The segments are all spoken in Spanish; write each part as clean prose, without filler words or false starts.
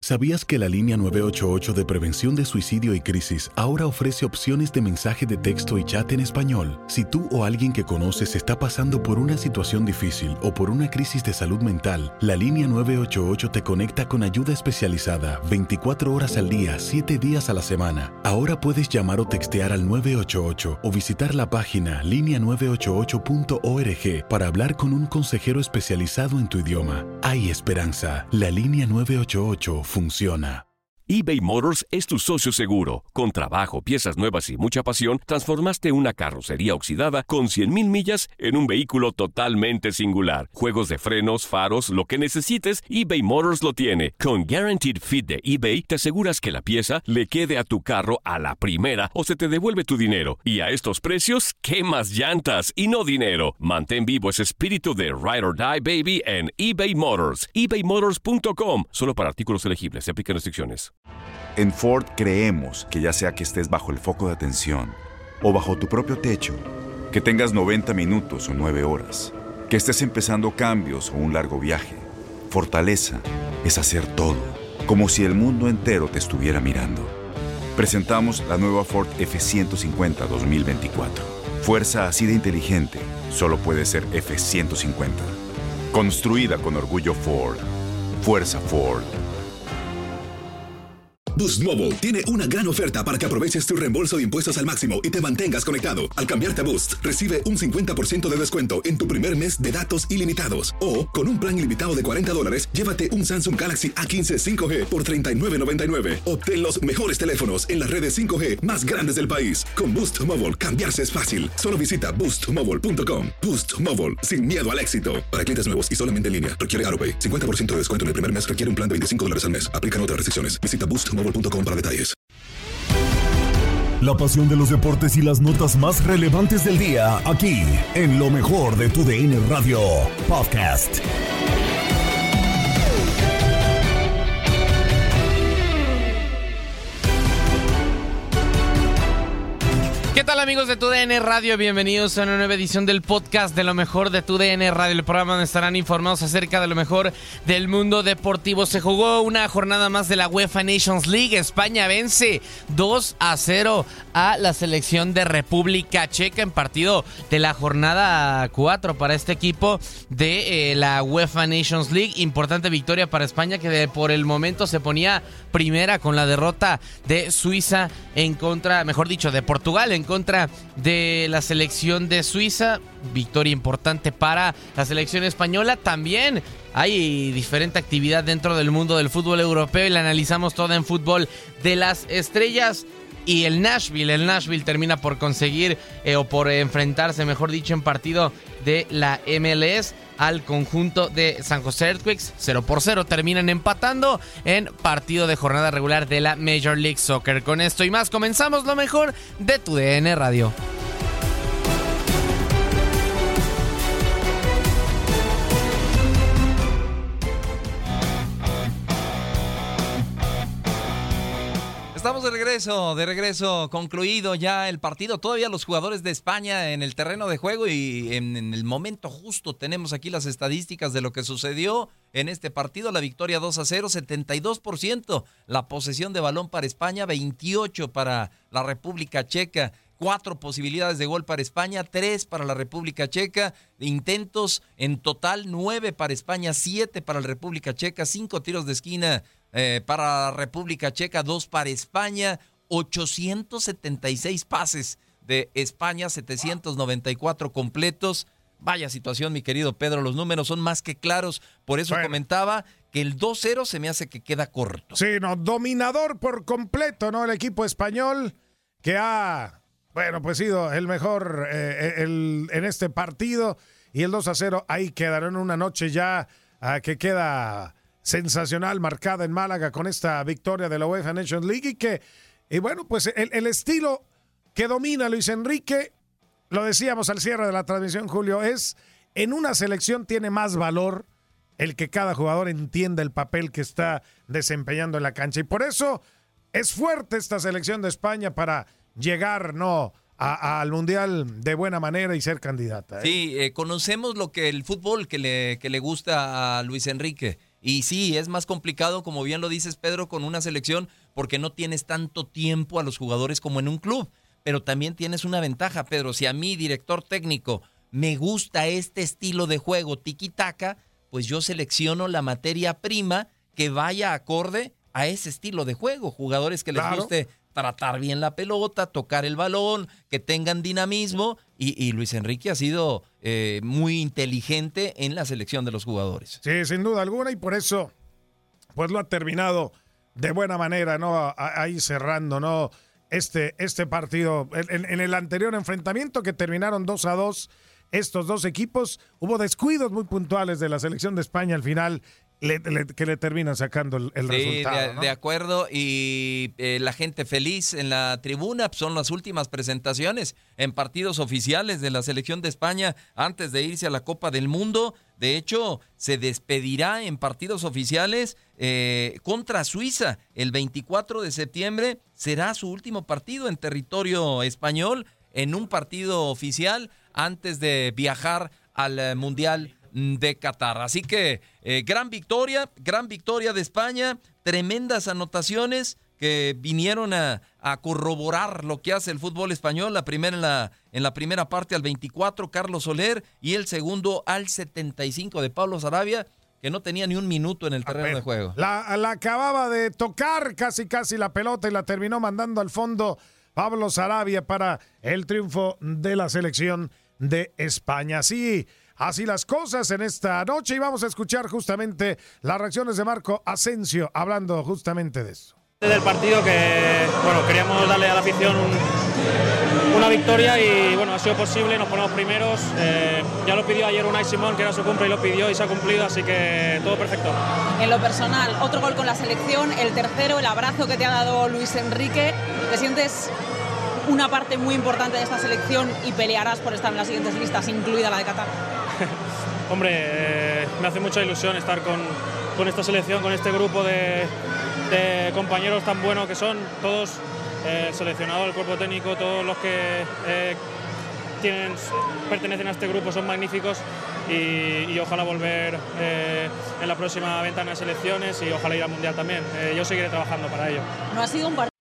¿Sabías que la línea 988 de prevención de suicidio y crisis ahora ofrece opciones de mensaje de texto y chat en español? Si tú o alguien que conoces está pasando por una situación difícil o por una crisis de salud mental, la línea 988 te conecta con ayuda especializada 24 horas al día, 7 días a la semana. Ahora puedes llamar o textear al 988 o visitar la página linea988.org para hablar con un consejero especializado en tu idioma. Hay esperanza. La línea 988 funciona. eBay Motors es tu socio seguro. Con trabajo, piezas nuevas y mucha pasión, transformaste una carrocería oxidada con 100,000 millas en un vehículo totalmente singular. Juegos de frenos, faros, lo que necesites, eBay Motors lo tiene. Con Guaranteed Fit de eBay, te aseguras que la pieza le quede a tu carro a la primera o se te devuelve tu dinero. Y a estos precios, ¿qué más llantas y no dinero? Mantén vivo ese espíritu de Ride or Die, baby, en eBay Motors. ebaymotors.com. Solo para artículos elegibles. Se aplican restricciones. En Ford creemos que ya sea que estés bajo el foco de atención o bajo tu propio techo, que tengas 90 minutos o 9 horas, que estés empezando cambios o un largo viaje, fortaleza es hacer todo, como si el mundo entero te estuviera mirando. Presentamos la nueva Ford F-150 2024. Fuerza así de inteligente solo puede ser F-150. Construida con orgullo Ford. Fuerza Ford. Boost Mobile tiene una gran oferta para que aproveches tu reembolso de impuestos al máximo y te mantengas conectado. Al cambiarte a Boost, recibe un 50% de descuento en tu primer mes de datos ilimitados. O, con un plan ilimitado de $40, llévate un Samsung Galaxy A15 5G por $39.99. Obtén los mejores teléfonos en las redes 5G más grandes del país. Con Boost Mobile, cambiarse es fácil. Solo visita boostmobile.com. Boost Mobile, sin miedo al éxito. Para clientes nuevos y solamente en línea, requiere AutoPay. 50% de descuento en el primer mes requiere un plan de $25 al mes. Aplican otras restricciones. Visita boostmobile.com para detalles. La pasión de los deportes y las notas más relevantes del día, aquí, en lo mejor de tu DN Radio Podcast. ¿Qué tal, amigos de TUDN Radio? Bienvenidos a una nueva edición del podcast de lo mejor de TUDN Radio, el programa donde estarán informados acerca de lo mejor del mundo deportivo. Se jugó una jornada más de la UEFA Nations League. España vence 2-0 a la selección de República Checa en partido de la jornada 4 para este equipo de la UEFA Nations League. Importante victoria para España, que por el momento se ponía primera con la derrota de Suiza en contra, mejor dicho, de Portugal en contra de la selección de Suiza. Victoria importante para la selección española. También hay diferente actividad dentro del mundo del fútbol europeo y la analizamos toda en Fútbol de las Estrellas. Y el Nashville termina por conseguir o por enfrentarse, mejor dicho, en partido de la MLS al conjunto de San José Earthquakes. 0-0 terminan empatando en partido de jornada regular de la Major League Soccer. Con esto y más comenzamos lo mejor de TUDN Radio. Estamos de regreso, concluido ya el partido. Todavía los jugadores de España en el terreno de juego y en el momento justo tenemos aquí las estadísticas de lo que sucedió en este partido. La victoria 2-0, 72%. La posesión de balón para España, 28% para la República Checa. 4 posibilidades de gol para España, 3 para la República Checa. Intentos en total, 9 para España, 7 para la República Checa. 5 tiros de esquina para la República Checa, 2 para España. 876 pases de España, 794 completos. Vaya situación, mi querido Pedro, los números son más que claros. Por eso comentaba que el 2-0 se me hace que queda corto. Sí, no, dominador por completo, ¿no? El equipo español que ha, pues sido el mejor en este partido. Y el 2-0 ahí quedará en una noche ya que queda sensacional, marcada en Málaga con esta victoria de la UEFA Nations League. Y bueno, pues el estilo que domina Luis Enrique, lo decíamos al cierre de la transmisión, Julio, es en una selección tiene más valor el que cada jugador entienda el papel que está desempeñando en la cancha. Y por eso es fuerte esta selección de España para llegar, al Mundial de buena manera y ser candidata. Sí, conocemos lo que el fútbol que le gusta a Luis Enrique. Y sí, es más complicado, como bien lo dices, Pedro, con una selección, porque no tienes tanto tiempo a los jugadores como en un club. Pero también tienes una ventaja, Pedro. Si a mí, director técnico, me gusta este estilo de juego tiki-taka, pues yo selecciono la materia prima que vaya acorde a ese estilo de juego. Jugadores que les guste tratar bien la pelota, tocar el balón, que tengan dinamismo. Y Luis Enrique ha sido muy inteligente en la selección de los jugadores. Sí, sin duda alguna, y por eso pues lo ha terminado de buena manera, ¿no? Ahí cerrando, ¿no? Este partido. En el anterior enfrentamiento, que terminaron 2-2, estos dos equipos, hubo descuidos muy puntuales de la selección de España al final, que le terminan sacando el resultado, ¿no? De acuerdo, y la gente feliz en la tribuna. Son las últimas presentaciones en partidos oficiales de la selección de España antes de irse a la Copa del Mundo. De hecho, se despedirá en partidos oficiales contra Suiza. El 24 de septiembre será su último partido en territorio español, en un partido oficial antes de viajar al Mundial de Qatar. Así que gran victoria de España, tremendas anotaciones que vinieron a corroborar lo que hace el fútbol español. La primera en la primera parte al 24, Carlos Soler, y el segundo al 75 de Pablo Sarabia, que no tenía ni un minuto en el terreno de juego. La acababa de tocar casi la pelota y la terminó mandando al fondo Pablo Sarabia para el triunfo de la selección de España. Sí, así las cosas en esta noche, y vamos a escuchar justamente las reacciones de Marco Asensio hablando justamente de eso. Desde el partido que, queríamos darle a la afición una victoria y, ha sido posible, nos ponemos primeros. Ya lo pidió ayer Unai Simón, que era su cumple, y lo pidió y se ha cumplido, así que todo perfecto. En lo personal, otro gol con la selección, el tercero, el abrazo que te ha dado Luis Enrique. ¿Te sientes una parte muy importante de esta selección y pelearás por estar en las siguientes listas, incluida la de Qatar? Hombre, me hace mucha ilusión estar con esta selección, con este grupo de compañeros tan buenos que son todos, el seleccionador, el cuerpo técnico, todos los que pertenecen a este grupo son magníficos, y ojalá volver en la próxima ventana de selecciones, y ojalá ir al Mundial también. Yo seguiré trabajando para ello. No ha sido un partido.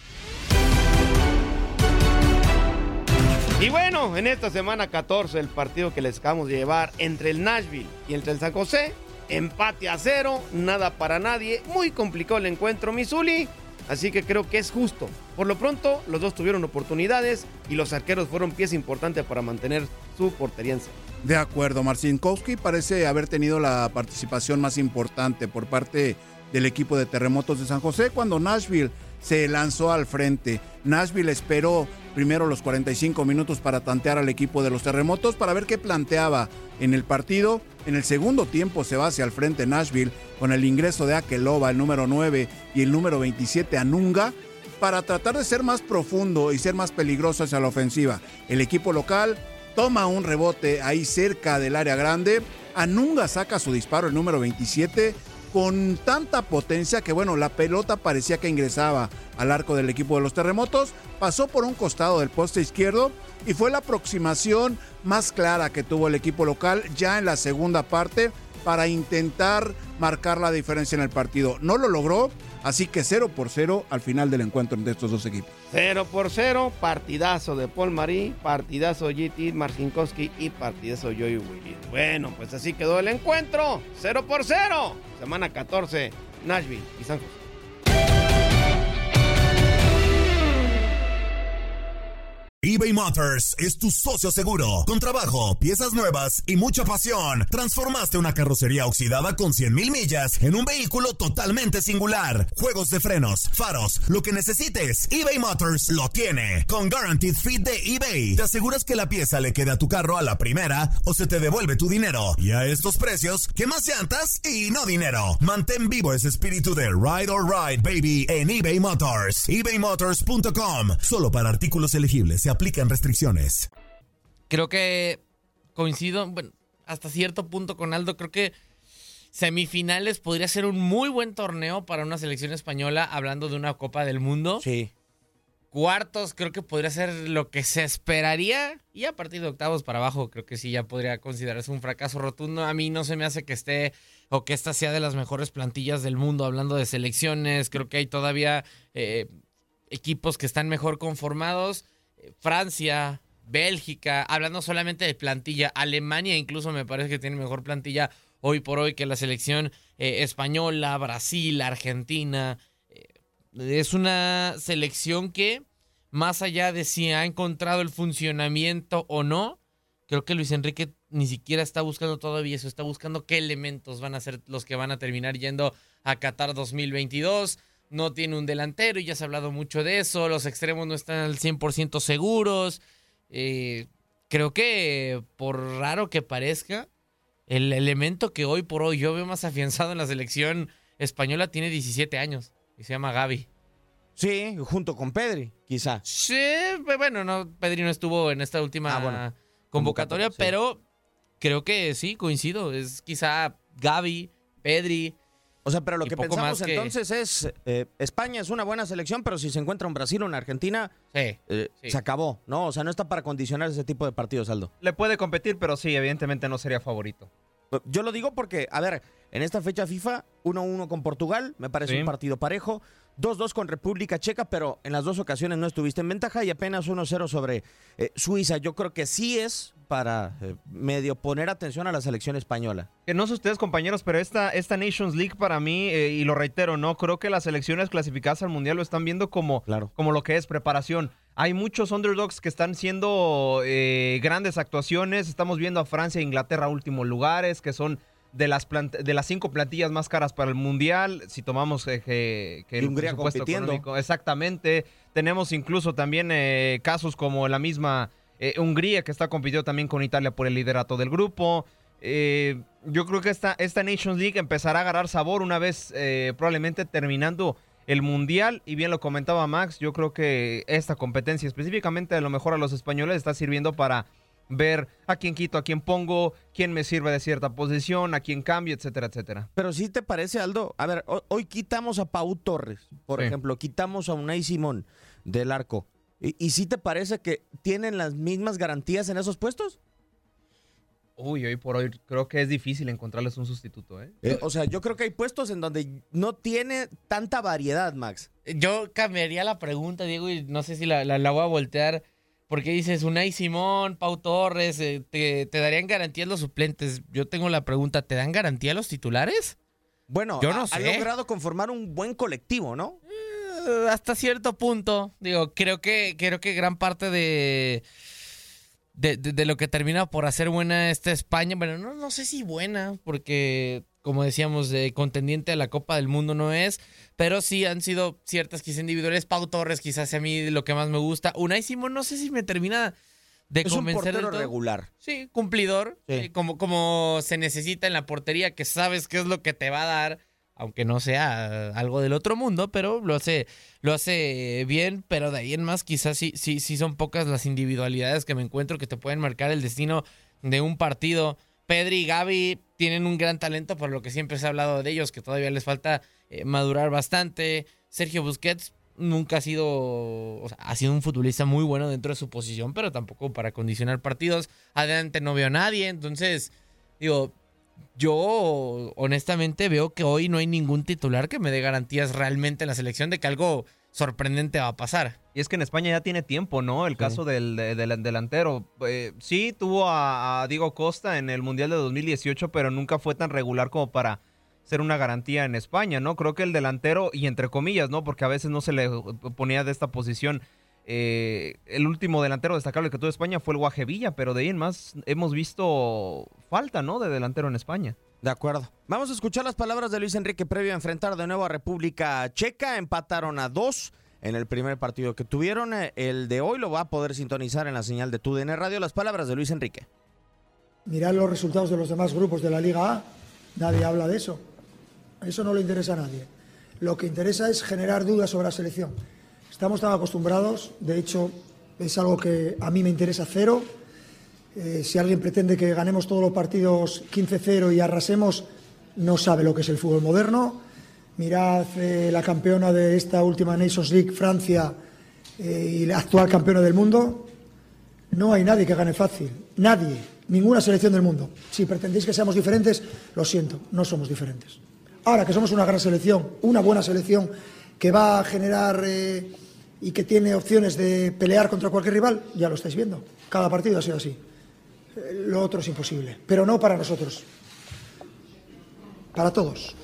Y bueno, en esta semana 14, el partido que les acabamos de llevar entre el Nashville y entre el San José, empate a 0, nada para nadie, muy complicado el encuentro, Misuli, así que creo que es justo. Por lo pronto, los dos tuvieron oportunidades y los arqueros fueron pieza importante para mantener su portería en cero. De acuerdo, Marcinkowski parece haber tenido la participación más importante por parte del equipo de Terremotos de San José cuando Nashville se lanzó al frente. Nashville esperó primero los 45 minutos para tantear al equipo de los Terremotos para ver qué planteaba en el partido. En el segundo tiempo se va hacia el frente Nashville con el ingreso de Akelova, el número 9, y el número 27, Anunga, para tratar de ser más profundo y ser más peligroso hacia la ofensiva. El equipo local toma un rebote ahí cerca del área grande. Anunga saca su disparo, el número 27, con tanta potencia que, la pelota parecía que ingresaba al arco del equipo de los Terremotos, pasó por un costado del poste izquierdo y fue la aproximación más clara que tuvo el equipo local ya en la segunda parte para intentar marcar la diferencia en el partido. No lo logró, así que 0-0 al final del encuentro entre estos dos equipos. 0-0, partidazo de Paul Marí, partidazo JT Marcinkowski y partidazo Joey Williams. Bueno, pues así quedó el encuentro, 0-0, semana 14, Nashville y San José. eBay Motors es tu socio seguro. Con trabajo, piezas nuevas y mucha pasión, transformaste una carrocería oxidada con 100,000 millas en un vehículo totalmente singular. Juegos de frenos, faros, lo que necesites, eBay Motors lo tiene. Con Guaranteed Fit de eBay, te aseguras que la pieza le quede a tu carro a la primera o se te devuelve tu dinero. Y a estos precios, ¿qué más llantas y no dinero? Mantén vivo ese espíritu de Ride or Ride, baby, en eBay Motors. ebaymotors.com. Solo para artículos elegibles se aplican restricciones. Creo que coincido, hasta cierto punto con Aldo. Creo que semifinales podría ser un muy buen torneo para una selección española, hablando de una Copa del Mundo. Sí. cuartos creo que podría ser lo que se esperaría, y a partir de octavos para abajo creo que sí ya podría considerarse un fracaso rotundo. A mí no se me hace que esté o que esta sea de las mejores plantillas del mundo hablando de selecciones. Creo que hay todavía equipos que están mejor conformados. Francia, Bélgica, hablando solamente de plantilla, Alemania incluso me parece que tiene mejor plantilla hoy por hoy que la selección española, Brasil, Argentina. Es una selección que, más allá de si ha encontrado el funcionamiento o no, creo que Luis Enrique ni siquiera está buscando todavía eso, está buscando qué elementos van a ser los que van a terminar yendo a Qatar 2022. No tiene un delantero y ya se ha hablado mucho de eso, los extremos no están al 100% seguros. Creo que, por raro que parezca, el elemento que hoy por hoy yo veo más afianzado en la selección española tiene 17 años. Y se llama Gavi. Sí, junto con Pedri, quizá. Sí, bueno, no, Pedri no estuvo en esta última convocatoria, sí. Pero creo que sí, coincido. Es quizá Gavi, Pedri. O sea, pero lo que pensamos entonces es, España es una buena selección, pero si se encuentra un Brasil o una Argentina, sí. Se acabó, ¿no? O sea, no está para condicionar ese tipo de partidos, Aldo. Le puede competir, pero sí, evidentemente no sería favorito. Yo lo digo porque, a ver, en esta fecha FIFA, 1-1 con Portugal, me parece un partido parejo, 2-2 con República Checa, pero en las dos ocasiones no estuviste en ventaja, y apenas 1-0 sobre Suiza. Yo creo que sí es para medio poner atención a la selección española. Que no sé ustedes, compañeros, pero esta Nations League para mí, y lo reitero, no creo que las selecciones clasificadas al Mundial lo están viendo como lo que es preparación. Hay muchos underdogs que están siendo grandes actuaciones. Estamos viendo a Francia e Inglaterra últimos lugares, que son de las 5 plantillas más caras para el Mundial. Si tomamos que el Hungría presupuesto compitiendo. Económico. Exactamente. Tenemos incluso también casos como la misma Hungría, que está compitiendo también con Italia por el liderato del grupo. Yo creo que esta Nations League empezará a agarrar sabor una vez probablemente terminando el Mundial, y bien lo comentaba Max, yo creo que esta competencia específicamente a lo mejor a los españoles está sirviendo para ver a quién quito, a quién pongo, quién me sirve de cierta posición, a quién cambio, etcétera, etcétera. Pero sí te parece, Aldo, a ver, hoy quitamos a Pau Torres, por ejemplo, quitamos a Unai Simón del arco, ¿y sí te parece que tienen las mismas garantías en esos puestos? Uy, hoy por hoy creo que es difícil encontrarles un sustituto, ¿eh? O sea, yo creo que hay puestos en donde no tiene tanta variedad, Max. Yo cambiaría la pregunta, Diego, y no sé si la voy a voltear, porque dices Unai Simón, Pau Torres, te darían garantía los suplentes. Yo tengo la pregunta, ¿te dan garantía los titulares? Bueno, yo no sé. Ha logrado conformar un buen colectivo, ¿no? Hasta cierto punto. Digo, creo que gran parte de lo que termina por hacer buena esta España, bueno, no sé si buena, porque como decíamos, contendiente a la Copa del Mundo no es, pero sí han sido ciertas quizás individuales. Pau Torres quizás sea a mí lo que más me gusta. Unai Simón no sé si me termina de convencer. Es un portero regular. Sí, cumplidor, sí. Como se necesita en la portería, que sabes qué es lo que te va a dar, aunque no sea algo del otro mundo, pero lo hace bien. Pero de ahí en más quizás sí son pocas las individualidades que me encuentro que te pueden marcar el destino de un partido. Pedri y Gavi tienen un gran talento, por lo que siempre se ha hablado de ellos, que todavía les falta madurar bastante. Sergio Busquets nunca ha sido un futbolista muy bueno dentro de su posición, pero tampoco para condicionar partidos. Adelante no veo a nadie, entonces digo, yo honestamente veo que hoy no hay ningún titular que me dé garantías realmente en la selección de que algo sorprendente va a pasar. Y es que en España ya tiene tiempo, ¿no? El caso del delantero. Sí, tuvo a Diego Costa en el Mundial de 2018, pero nunca fue tan regular como para ser una garantía en España, ¿no? Creo que el delantero, y entre comillas, ¿no? Porque a veces no se le ponía de esta posición. El último delantero destacable que tuvo España fue el Guajevilla, pero de ahí en más hemos visto falta, ¿no? De delantero en España. De acuerdo. Vamos a escuchar las palabras de Luis Enrique previo a enfrentar de nuevo a República Checa. Empataron a 2 en el primer partido que tuvieron. El de hoy lo va a poder sintonizar en la señal de TUDN Radio. Las palabras de Luis Enrique. Mirad los resultados de los demás grupos de la Liga A. Nadie habla de eso. Eso no le interesa a nadie. Lo que interesa es generar dudas sobre la selección. Estamos tan acostumbrados, de hecho, es algo que a mí me interesa cero. Si alguien pretende que ganemos todos los partidos 15-0 y arrasemos, no sabe lo que es el fútbol moderno. Mirad la campeona de esta última Nations League, Francia, y la actual campeona del mundo, no hay nadie que gane fácil. Nadie, ninguna selección del mundo. Si pretendéis que seamos diferentes, lo siento, no somos diferentes. Ahora que somos una gran selección, una buena selección que va a generar y que tiene opciones de pelear contra cualquier rival, ya lo estáis viendo. Cada partido ha sido así. Lo otro es imposible, pero no para nosotros. Para todos.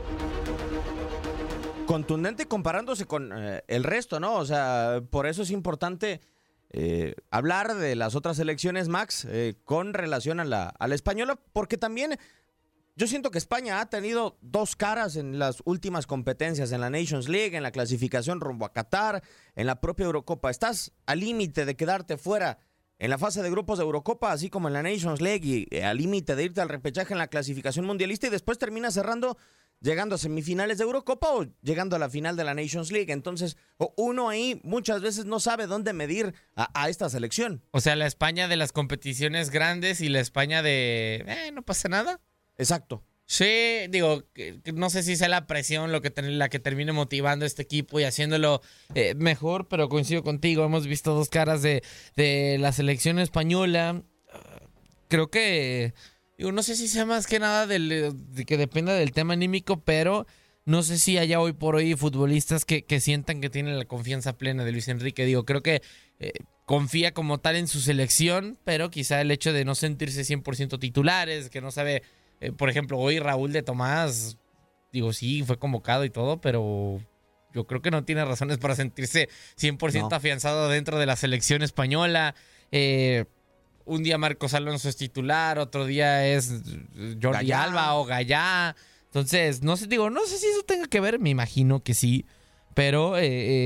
Contundente comparándose con el resto, ¿no? O sea, por eso es importante hablar de las otras selecciones, Max, con relación a la española, porque también yo siento que España ha tenido dos caras en las últimas competencias, en la Nations League, en la clasificación rumbo a Qatar, en la propia Eurocopa. Estás al límite de quedarte fuera en la fase de grupos de Eurocopa, así como en la Nations League, y al límite de irte al repechaje en la clasificación mundialista, y después terminas cerrando llegando a semifinales de Eurocopa o llegando a la final de la Nations League. Entonces, uno ahí muchas veces no sabe dónde medir a esta selección. O sea, la España de las competiciones grandes y la España de no pasa nada. Exacto. Sí, digo, no sé si sea la presión la que termine motivando a este equipo y haciéndolo mejor, pero coincido contigo, hemos visto dos caras de la selección española. Creo que, no sé si sea más que nada de que dependa del tema anímico, pero no sé si haya hoy por hoy futbolistas que sientan que tienen la confianza plena de Luis Enrique. Digo, creo que confía como tal en su selección, pero quizá el hecho de no sentirse 100% titulares, que no sabe... por ejemplo, hoy Raúl de Tomás, digo, sí, fue convocado y todo, pero yo creo que no tiene razones para sentirse 100% afianzado dentro de la selección española. Un día Marcos Alonso es titular, otro día es Jordi Alba o Gallá. Entonces, no sé si eso tenga que ver, me imagino que sí, pero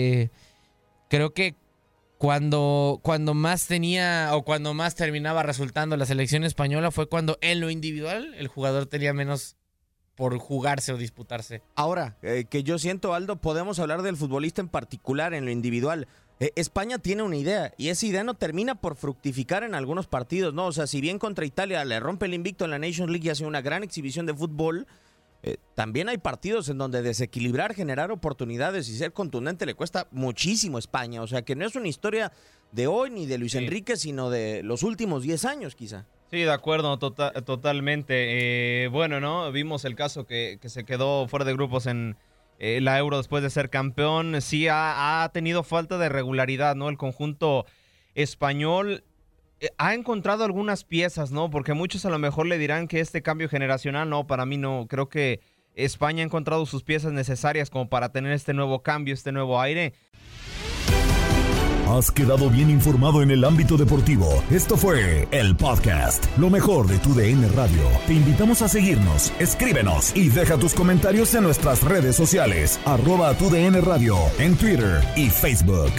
creo que cuando más tenía o cuando más terminaba resultando la selección española fue cuando en lo individual el jugador tenía menos por jugarse o disputarse. Ahora, que yo siento, Aldo, podemos hablar del futbolista en particular en lo individual. España tiene una idea y esa idea no termina por fructificar en algunos partidos, ¿no? O sea, si bien contra Italia le rompe el invicto en la Nations League y hace una gran exhibición de fútbol, también hay partidos en donde desequilibrar, generar oportunidades y ser contundente le cuesta muchísimo a España. O sea, que no es una historia de hoy ni de Luis Enrique, sino de los últimos 10 años quizá. Sí, de acuerdo, totalmente. Bueno, ¿no? Vimos el caso que se quedó fuera de grupos en la Euro después de ser campeón. Sí ha tenido falta de regularidad, ¿no? El conjunto español ha encontrado algunas piezas, ¿no? Porque muchos a lo mejor le dirán que este cambio generacional, no, para mí no. Creo que España ha encontrado sus piezas necesarias como para tener este nuevo cambio, este nuevo aire. Has quedado bien informado en el ámbito deportivo. Esto fue el podcast, lo mejor de TUDN Radio. Te invitamos a seguirnos, escríbenos y deja tus comentarios en nuestras redes sociales, @TUDN Radio, en Twitter y Facebook.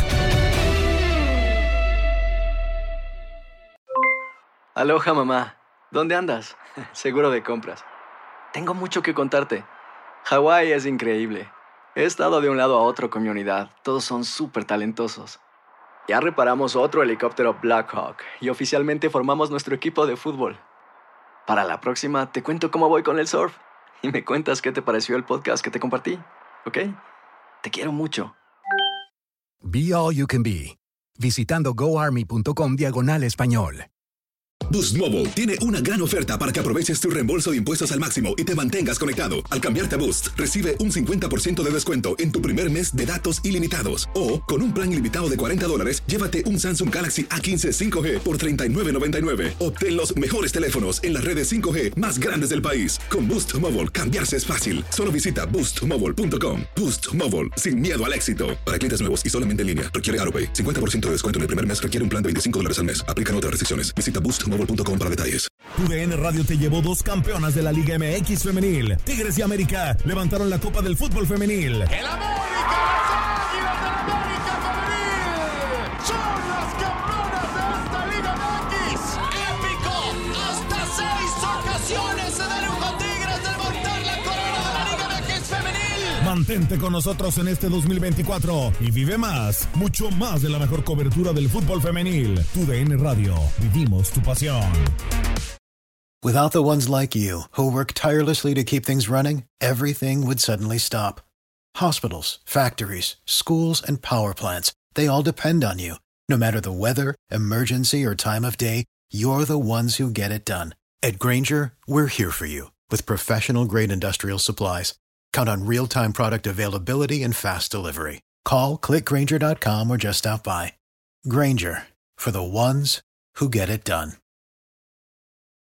Aloha, mamá. ¿Dónde andas? Seguro de compras. Tengo mucho que contarte. Hawái es increíble. He estado de un lado a otro con mi unidad. Todos son súper talentosos. Ya reparamos otro helicóptero Blackhawk y oficialmente formamos nuestro equipo de fútbol. Para la próxima te cuento cómo voy con el surf y me cuentas qué te pareció el podcast que te compartí, ¿ok? Te quiero mucho. Be All You Can Be. Visitando goarmy.com/español. Boost Mobile tiene una gran oferta para que aproveches tu reembolso de impuestos al máximo y te mantengas conectado. Al cambiarte a Boost, recibe un 50% de descuento en tu primer mes de datos ilimitados. O, con un plan ilimitado de $40, llévate un Samsung Galaxy A15 5G por $39.99. Obtén los mejores teléfonos en las redes 5G más grandes del país. Con Boost Mobile, cambiarse es fácil. Solo visita boostmobile.com. Boost Mobile, sin miedo al éxito. Para clientes nuevos y solamente en línea, requiere AutoPay. 50% de descuento en el primer mes requiere un plan de $25 al mes. Aplican otras restricciones. Visita boostmobile.com para detalles. TUDN Radio te llevó 2 campeonas de la Liga MX femenil. Tigres y América levantaron la Copa del Fútbol Femenil. ¡El América, las Águilas del América femenil! ¡Son las campeonas de esta Liga MX! ¡Épico! ¡Hasta 6 ocasiones se dieron con Tigres de levantar la corona de la Liga MX femenil! Mantente con nosotros en este 2024 y vive más, mucho más de la mejor cobertura del fútbol femenil. TUDN Radio, vivimos tu pasión. Without the ones like you, who work tirelessly to keep things running, everything would suddenly stop. Hospitals, factories, schools, and power plants, They all depend on you. No matter the weather, emergency, or time of day, you're the ones who get it done. At Grainger, we're here for you with professional-grade industrial supplies. Count on real-time product availability and fast delivery. Call, click Grainger.com, or just stop by. Grainger, for the ones who get it done.